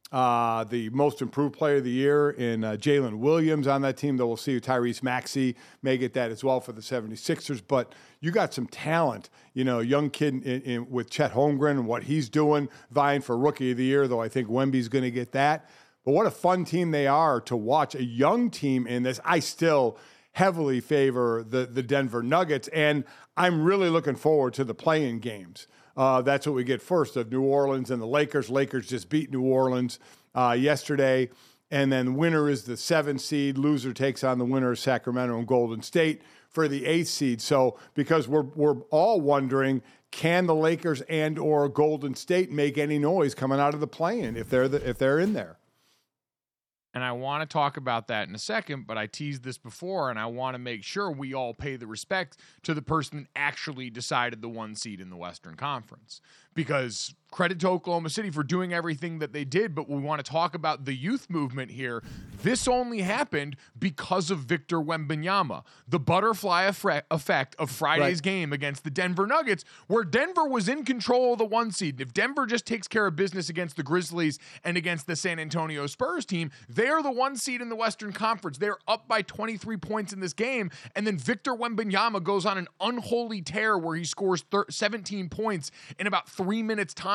most improved player of the year in Jalen Williams on that team, though we'll see Tyrese Maxey may get that as well for the 76ers. But you got some talent, you know, young kid with Chet Holmgren and what he's doing, vying for Rookie of the Year, though I think Wemby's going to get that. But what a fun team they are to watch, a young team in this. I still heavily favor the Denver Nuggets, and I'm really looking forward to the play-in games. That's what we get first of New Orleans and the Lakers. Lakers just beat New Orleans yesterday. And then winner is the 7 seed. Loser takes on the winner of Sacramento and Golden State for the 8 seed. So because we're all wondering, can the Lakers and or Golden State make any noise coming out of the play-in if they're in there? And I want to talk about that in a second, but I teased this before, and I want to make sure we all pay the respect to the person that actually decided the 1 seed in the Western Conference. Because credit to Oklahoma City for doing everything that they did, but we want to talk about the youth movement here. This only happened because of Victor Wembanyama, the butterfly effect of Friday's game against the Denver Nuggets, where Denver was in control of the 1 seed. If Denver just takes care of business against the Grizzlies and against the San Antonio Spurs team, they're the 1 seed in the Western Conference. They're up by 23 points in this game, and then Victor Wembanyama goes on an unholy tear where he scores 17 points in about 3 minutes time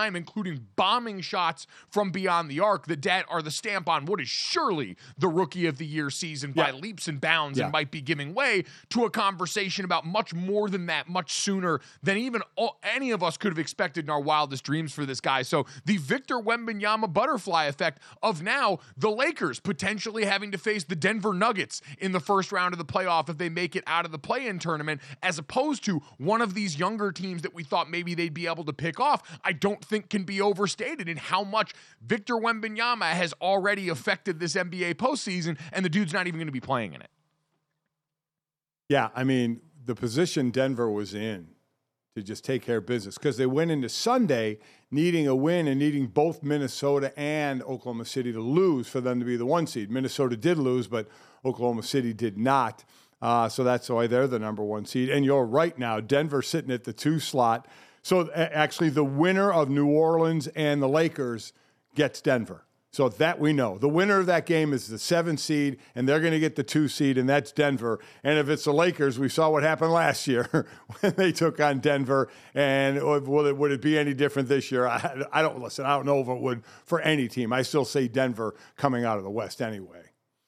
time, including bombing shots from beyond the arc that are the stamp on what is surely the Rookie of the Year season by leaps and bounds, and might be giving way to a conversation about much more than that, much sooner than even any of us could have expected in our wildest dreams for this guy. So the Victor Wembanyama butterfly effect of now the Lakers potentially having to face the Denver Nuggets in the first round of the playoff if they make it out of the play-in tournament, as opposed to one of these younger teams that we thought maybe they'd be able to pick off, I don't think can be overstated in how much Victor Wembanyama has already affected this NBA postseason, and the dude's not even going to be playing in it. Yeah, I mean, the position Denver was in to just take care of business, because they went into Sunday needing a win and needing both Minnesota and Oklahoma City to lose for them to be the 1 seed. Minnesota did lose, but Oklahoma City did not. So that's why they're the number 1 seed. And you're right now, Denver sitting at the 2 slot. So actually the winner of New Orleans and the Lakers gets Denver. So that we know. The winner of that game is the 7 seed, and they're going to get the 2 seed, and that's Denver. And if it's the Lakers, we saw what happened last year when they took on Denver. And would it be any different this year? I don't know if it would for any team. I still say Denver coming out of the West anyway.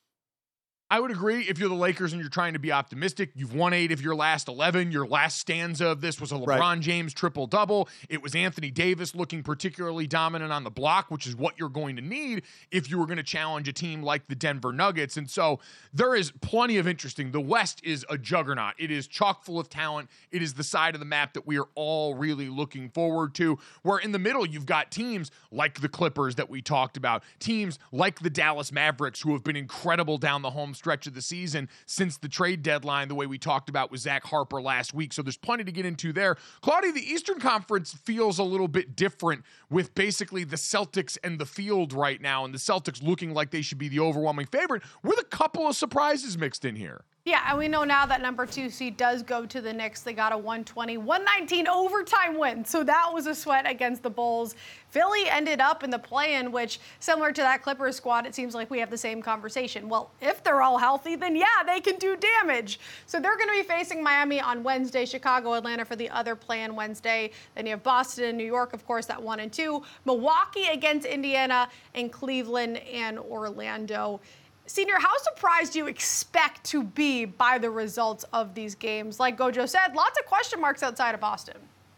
I would agree if you're the Lakers and you're trying to be optimistic. You've won 8 of your last 11. Your last stanza of this was a LeBron James triple-double. It was Anthony Davis looking particularly dominant on the block, which is what you're going to need if you were going to challenge a team like the Denver Nuggets. And so there is plenty of interesting. The West is a juggernaut. It is chock full of talent. It is the side of the map that we are all really looking forward to, where in the middle you've got teams like the Clippers that we talked about, teams like the Dallas Mavericks who have been incredible down the home stretch of the season since the trade deadline, the way we talked about with Zach Harper last week. So there's plenty to get into there. Claudia, the Eastern Conference feels a little bit different with basically the Celtics and the field right now, and the Celtics looking like they should be the overwhelming favorite with a couple of surprises mixed in here. Yeah, and we know now that number 2 seed does go to the Knicks. They got a 120-119 overtime win, so that was a sweat against the Bulls. Philly ended up in the play-in, which, similar to that Clippers squad, it seems like we have the same conversation. Well, if they're all healthy, then yeah, they can do damage. So they're going to be facing Miami on Wednesday, Chicago, Atlanta for the other play-in Wednesday. Then you have Boston and New York, of course, at 1 and 2. Milwaukee against Indiana, and Cleveland and Orlando. Senior, how surprised do you expect to be by the results of these games? Like Gojo said, lots of question marks outside of Boston.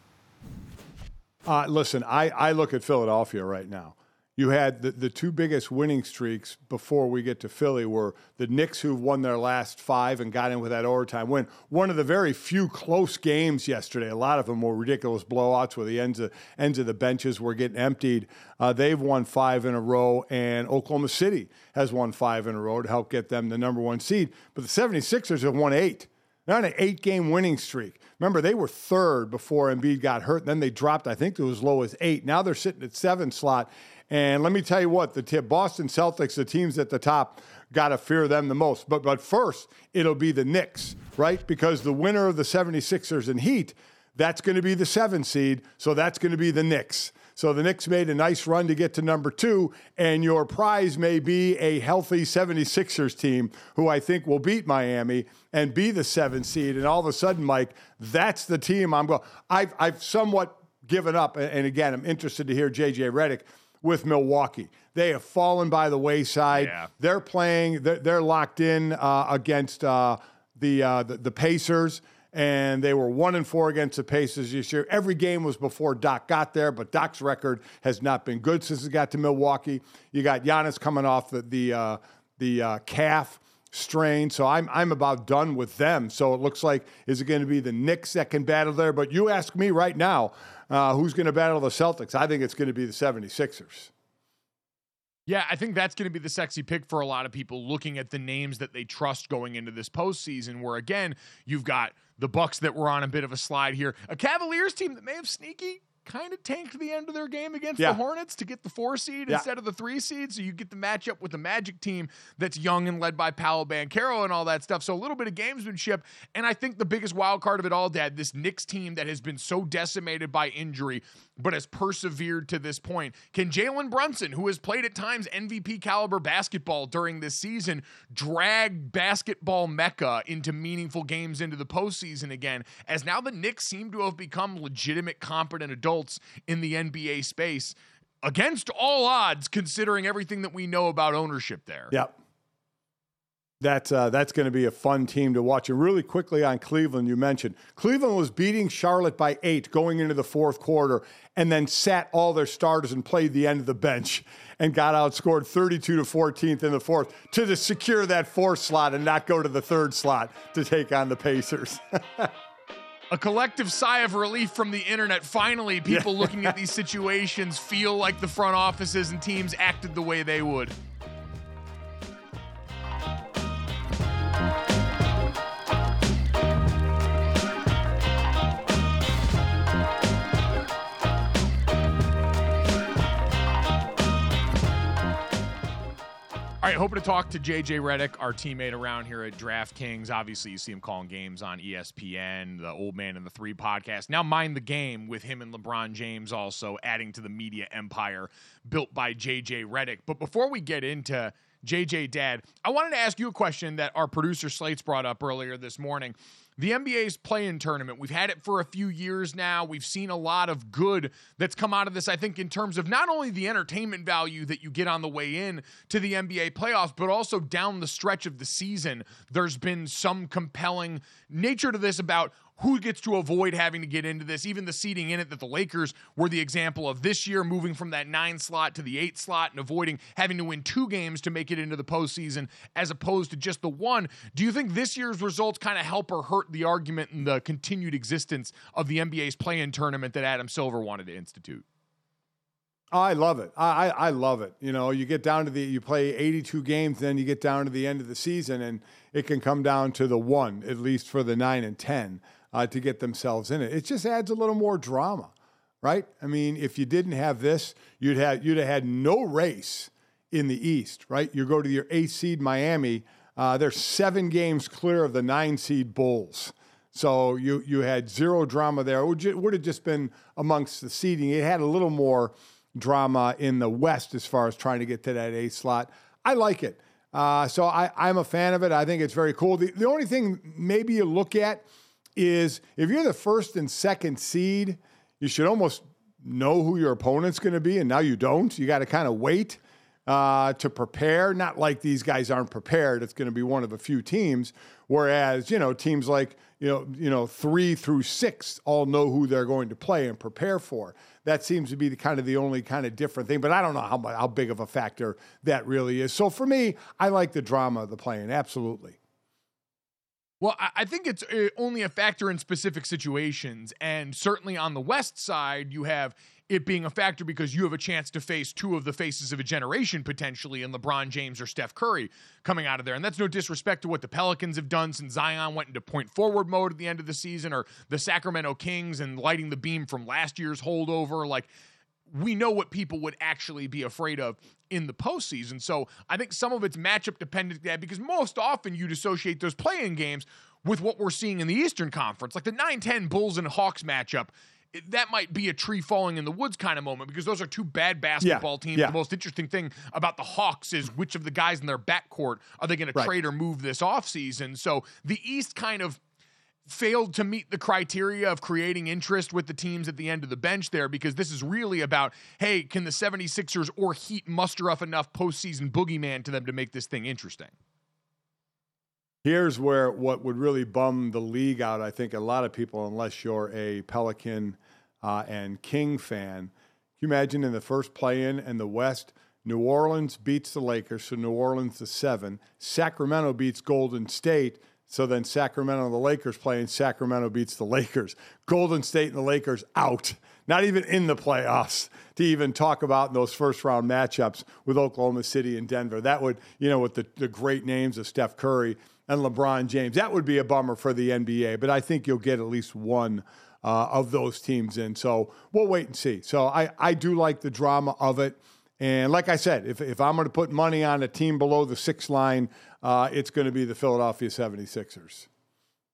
Listen, I look at Philadelphia right now. You had the 2 biggest winning streaks before we get to Philly were the Knicks, who won their last 5 and got in with that overtime win. One of the very few close games yesterday. A lot of them were ridiculous blowouts where the ends of the benches were getting emptied. They've won 5 in a row, and Oklahoma City has won 5 in a row to help get them the number 1 seed. But the 76ers have won 8. They're on an 8-game winning streak. Remember, they were 3rd before Embiid got hurt, and then they dropped, I think, to as low as 8. Now they're sitting at 7 slot. And let me tell you what, the Boston Celtics, the teams at the top, got to fear them the most. But first, it'll be the Knicks, right? Because the winner of the 76ers and Heat, that's going to be the 7 seed, so that's going to be the Knicks. So the Knicks made a nice run to get to number 2, and your prize may be a healthy 76ers team who I think will beat Miami and be the 7 seed. And all of a sudden, Mike, that's the team I'm going. I've somewhat given up, and again, I'm interested to hear JJ Redick with Milwaukee. They have fallen by the wayside. Yeah. They're playing. They're locked in against the Pacers. And they were 1-4 against the Pacers this year. Every game was before Doc got there, but Doc's record has not been good since he got to Milwaukee. You got Giannis coming off the calf strain, so I'm about done with them. So it looks like, is it going to be the Knicks that can battle there? But you ask me right now, who's going to battle the Celtics? I think it's going to be the 76ers. Yeah, I think that's going to be the sexy pick for a lot of people looking at the names that they trust going into this postseason, where, again, you've got the Bucks that were on a bit of a slide here. A Cavaliers team that may have sneaky kind of tanked the end of their game against the Hornets to get the 4 seed instead of the 3 seed. So you get the matchup with the Magic team that's young and led by Paolo Banchero and all that stuff. So a little bit of gamesmanship. And I think the biggest wild card of it all, Dad, this Knicks team that has been so decimated by injury, but has persevered to this point. Can Jalen Brunson, who has played at times MVP caliber basketball during this season, drag basketball Mecca into meaningful games into the postseason again, as now the Knicks seem to have become legitimate, competent adults else in the NBA space against all odds, considering everything that we know about ownership there. Yep. That's going to be a fun team to watch. And really quickly on Cleveland, you mentioned Cleveland was beating Charlotte by 8 going into the fourth quarter and then sat all their starters and played the end of the bench and got outscored 32-14 in the fourth to secure that fourth slot and not go to the third slot to take on the Pacers. A collective sigh of relief from the internet. Finally, people looking at these situations feel like the front offices and teams acted the way they would. All right, hoping to talk to JJ Redick, our teammate around here at DraftKings. Obviously, you see him calling games on ESPN, the Old Man and the Three podcast. Now Mind the Game with him and LeBron James also adding to the media empire built by JJ Redick. But before we get into JJ Dad, I wanted to ask you a question that our producer Slates brought up earlier this morning. The NBA's play-in tournament, we've had it for a few years now. We've seen a lot of good that's come out of this, I think, in terms of not only the entertainment value that you get on the way in to the NBA playoffs, but also down the stretch of the season. There's been some compelling nature to this about who gets to avoid having to get into this, even the seeding in it that the Lakers were the example of this year, moving from that 9 slot to the 8 slot and avoiding having to win 2 games to make it into the postseason as opposed to just the 1. Do you think this year's results kind of help or hurt the argument and the continued existence of the NBA's play-in tournament that Adam Silver wanted to institute? I love it. I love it. You know, you get down to you play 82 games, then you get down to the end of the season, and it can come down to the 1, at least for the 9 and 10. To get themselves in it. It just adds a little more drama, right? I mean, if you didn't have this, you'd have had no race in the East, right? You go to your 8th seed Miami, they're 7 games clear of the 9 seed Bulls. So you had zero drama there. It would have just been amongst the seeding. It had a little more drama in the West as far as trying to get to that 8th slot. I like it. So I'm a fan of it. I think it's very cool. The only thing maybe you look at is if you're the 1st and 2nd seed, you should almost know who your opponent's going to be, and now you don't. You got to kind of wait to prepare. Not like these guys aren't prepared. It's going to be one of a few teams, whereas, teams like, 3 through 6 all know who they're going to play and prepare for. That seems to be the only kind of different thing, but I don't know how big of a factor that really is. So for me, I like the drama of the play-in, absolutely. Well, I think it's only a factor in specific situations, and certainly on the West side, you have it being a factor because you have a chance to face 2 of the faces of a generation potentially in LeBron James or Steph Curry coming out of there. And that's no disrespect to what the Pelicans have done since Zion went into point forward mode at the end of the season, or the Sacramento Kings and lighting the beam from last year's holdover. Like, we know what people would actually be afraid of in the postseason. So I think some of it's matchup dependent because most often you'd associate those play-in games with what we're seeing in the Eastern Conference, like the 9-10 Bulls and Hawks matchup. That might be a tree falling in the woods kind of moment because those are 2 bad basketball teams. Yeah. The most interesting thing about the Hawks is which of the guys in their backcourt are they going to trade or move this offseason. So the East kind of failed to meet the criteria of creating interest with the teams at the end of the bench there, because this is really about, hey, can the 76ers or Heat muster up enough postseason boogeyman to them to make this thing interesting? Here's where what would really bum the league out, I think a lot of people, unless you're a Pelican and King fan. Can you imagine in the first play-in in the West, New Orleans beats the Lakers, so New Orleans the 7. Sacramento beats Golden State, so then Sacramento and the Lakers play, and Sacramento beats the Lakers. Golden State and the Lakers out, not even in the playoffs to even talk about in those first-round matchups with Oklahoma City and Denver. That would, with the great names of Steph Curry and LeBron James, that would be a bummer for the NBA, but I think you'll get at least one of those teams in. So we'll wait and see. So I do like the drama of it. And like I said, if I'm going to put money on a team below the 6 line, it's going to be the Philadelphia 76ers.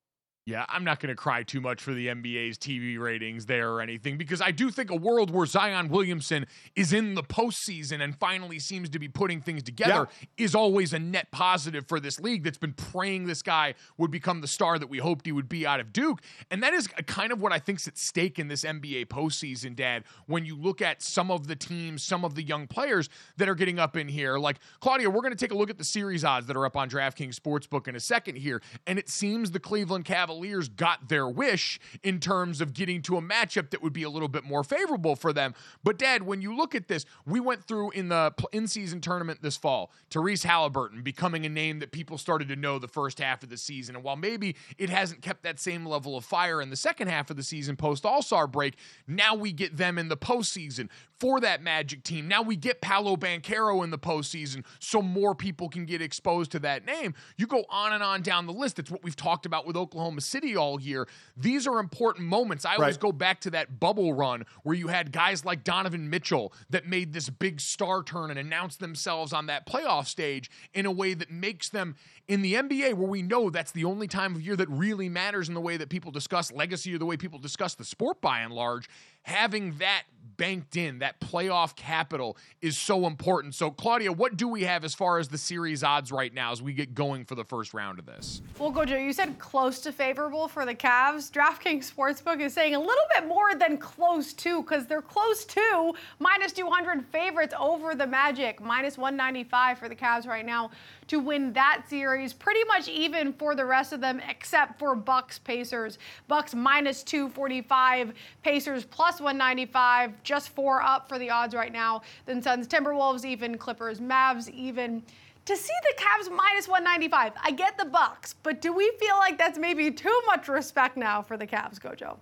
Yeah, I'm not going to cry too much for the NBA's TV ratings there or anything, because I do think a world where Zion Williamson is in the postseason and finally seems to be putting things together is always a net positive for this league that's been praying this guy would become the star that we hoped he would be out of Duke. And that is kind of what I think's at stake in this NBA postseason, Dad, when you look at some of the teams, some of the young players that are getting up in here. Like, Claudia, we're going to take a look at the series odds that are up on DraftKings Sportsbook in a second here, and it seems the Cleveland Cavaliers got their wish in terms of getting to a matchup that would be a little bit more favorable for them. But, Dad, when you look at this, we went through in the in-season tournament this fall, Tyrese Halliburton becoming a name that people started to know the first half of the season. And while maybe it hasn't kept that same level of fire in the second half of the season post-All-Star break, now we get them in the postseason for that Magic team. Now we get Paolo Banchero in the postseason so more people can get exposed to that name. You go on and on down the list. It's what we've talked about with Oklahoma City all year. These are important moments. I always go back to that bubble run where you had guys like Donovan Mitchell that made this big star turn and announced themselves on that playoff stage in a way that makes them, in the NBA, where we know that's the only time of year that really matters in the way that people discuss legacy or the way people discuss the sport by and large, having that banked in, that playoff capital, is so important. So, Claudia, what do we have as far as the series odds right now as we get going for the first round of this? Well, Gojo, you said close to favorable for the Cavs. DraftKings Sportsbook is saying a little bit more than close to, because they're close to minus 200 favorites over the Magic, minus 195 for the Cavs right now to win that series. Pretty much even for the rest of them, except for Bucks Pacers. Bucks minus 245, Pacers plus 195, just 4 up for the odds right now. Then Suns, Timberwolves even, Clippers, Mavs even. To see the Cavs minus 195, I get the Bucks, but do we feel like that's maybe too much respect now for the Cavs, Gojo?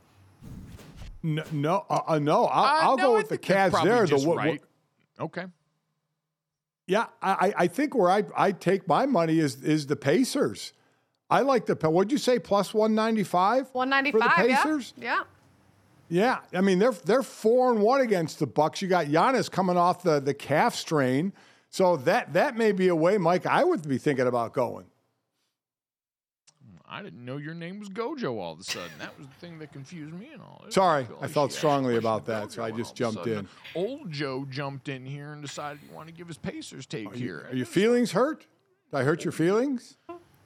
No. I'll go with the Cavs there. Right. Okay. Yeah, I think where I take my money is the Pacers. I like the, what'd you say, plus 195? 195, for the Pacers? Yeah. Yeah, I mean, they're 4-1 against the Bucks. You got Giannis coming off the calf strain. So that may be a way, Mike, I would be thinking about going. I didn't know your name was Gojo all of a sudden. That was the thing that confused me and all. Sorry, I felt strongly about that, so I just jumped in. Old Joe jumped in here and decided he wanted to give his Pacers take here. Are your feelings hurt? Did I hurt your feelings?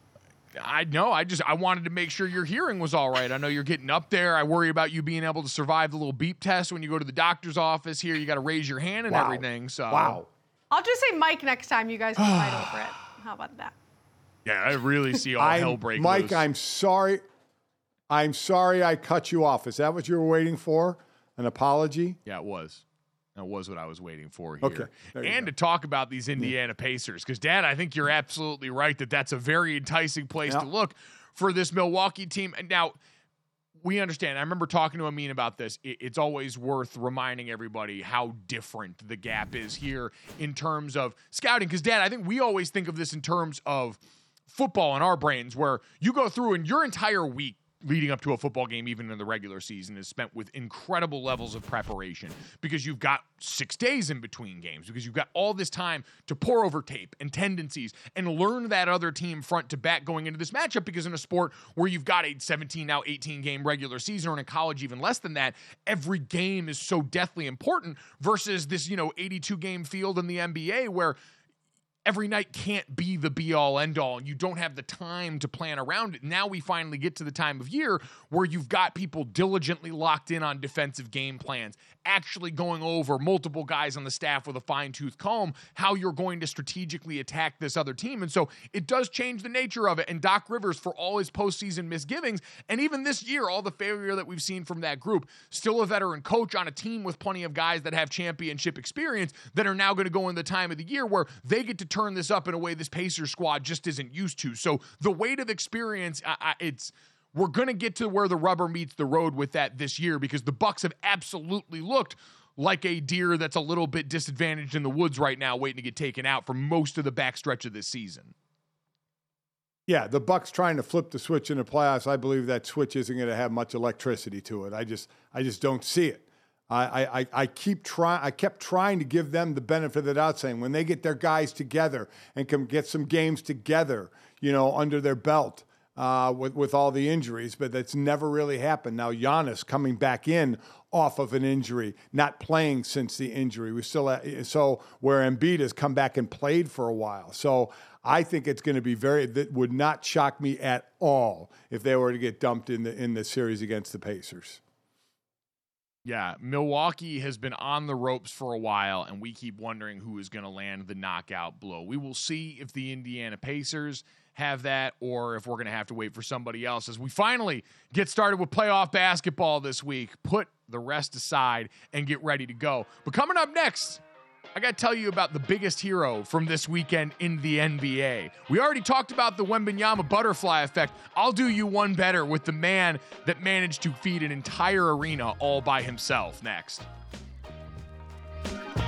I know. I wanted to make sure your hearing was all right. I know you're getting up there. I worry about you being able to survive the little beep test when you go to the doctor's office here. You got to raise your hand and everything. So I'll just say Mike next time. You guys can fight over it. How about that? Yeah, I really see all hell break Mike, loose. I'm sorry. I'm sorry I cut you off. Is that what you were waiting for? An apology? Yeah, it was. That was what I was waiting for here. Okay. And to talk about these Indiana Pacers, because, Dad, I think you're absolutely right that that's a very enticing place to look for this Milwaukee team. And now, we understand. I remember talking to Amin about this. It's always worth reminding everybody how different the gap is here in terms of scouting. Because, Dad, I think we always think of this in terms of football in our brains, where you go through and your entire week leading up to a football game, even in the regular season, is spent with incredible levels of preparation because you've got 6 days in between games, because you've got all this time to pore over tape and tendencies and learn that other team front to back going into this matchup, because in a sport where you've got a 17, now 18 game regular season, or in college even less than that, every game is so deathly important versus this, 82 game field in the NBA where every night can't be the be-all, end-all, and you don't have the time to plan around it. Now we finally get to the time of year where you've got people diligently locked in on defensive game plans, actually going over multiple guys on the staff with a fine-tooth comb, how you're going to strategically attack this other team. And so it does change the nature of it. And Doc Rivers, for all his postseason misgivings, and even this year, all the failure that we've seen from that group, still a veteran coach on a team with plenty of guys that have championship experience that are now going to go in the time of the year where they get to turn this up in a way this Pacers squad just isn't used to. So the weight of experience, we're going to get to where the rubber meets the road with that this year, because the Bucks have absolutely looked like a deer that's a little bit disadvantaged in the woods right now, waiting to get taken out for most of the backstretch of this season. Yeah, the Bucks trying to flip the switch in the playoffs. I believe that switch isn't going to have much electricity to it. I just don't see it. I kept trying to give them the benefit of the doubt, saying when they get their guys together and can get some games together, under their belt, with all the injuries, but that's never really happened. Now, Giannis coming back in off of an injury, not playing since the injury. We still where Embiid has come back and played for a while. So I think it's going to be that would not shock me at all if they were to get dumped in the series against the Pacers. Yeah, Milwaukee has been on the ropes for a while, and we keep wondering who is going to land the knockout blow. We will see if the Indiana Pacers have that or if we're going to have to wait for somebody else as we finally get started with playoff basketball this week. Put the rest aside and get ready to go. But coming up next, I got to tell you about the biggest hero from this weekend in the NBA. We already talked about the Wembanyama butterfly effect. I'll do you one better with the man that managed to feed an entire arena all by himself next.